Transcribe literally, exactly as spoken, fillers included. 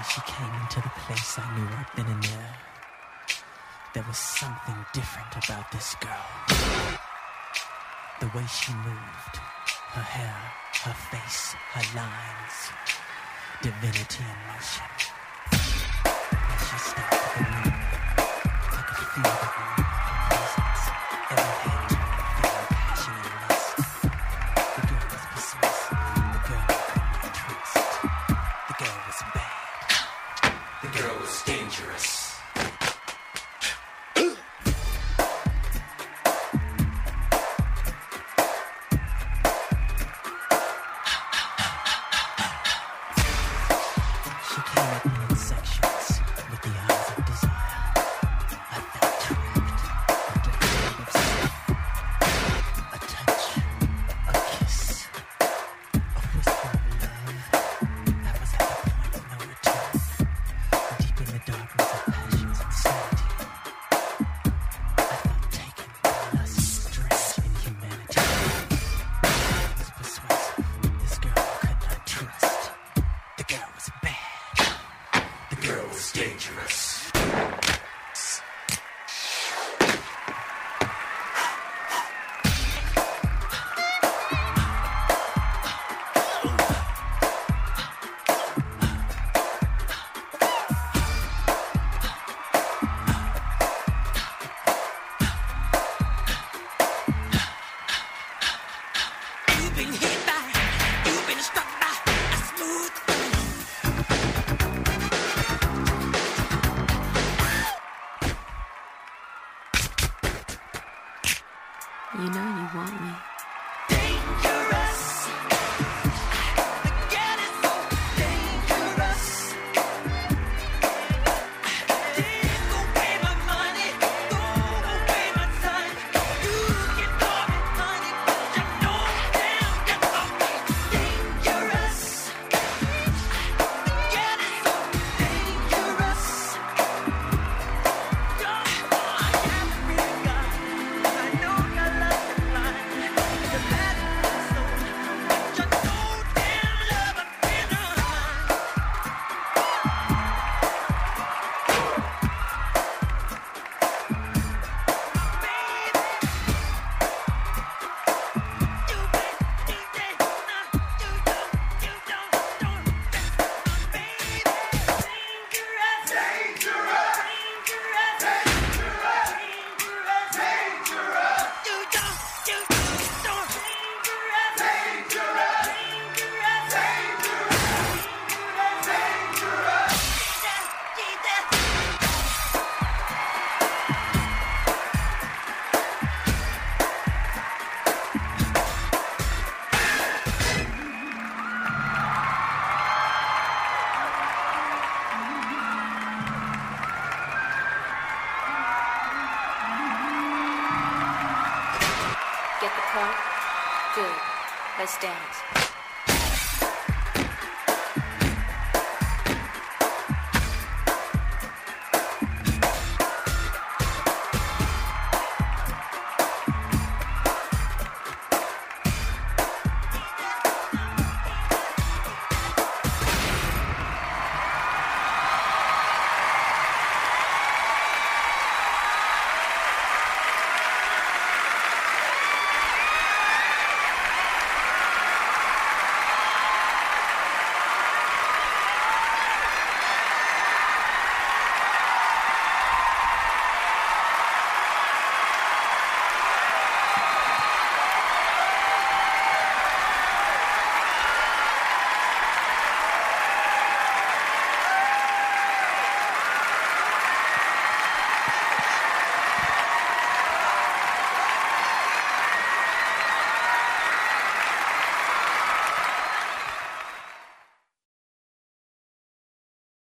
she came into the place, I knew right then and there. There was something different about this girl. The way she moved, her hair, her face, her lines, divinity in motion. As she stepped to the room, I could feel the room, presence, every head turned, feeling passion and lust. The girl was persuasive, the girl I could not trust. The girl was bad, the girl was dangerous. You know you want me. Get the point? Good. Let's dance.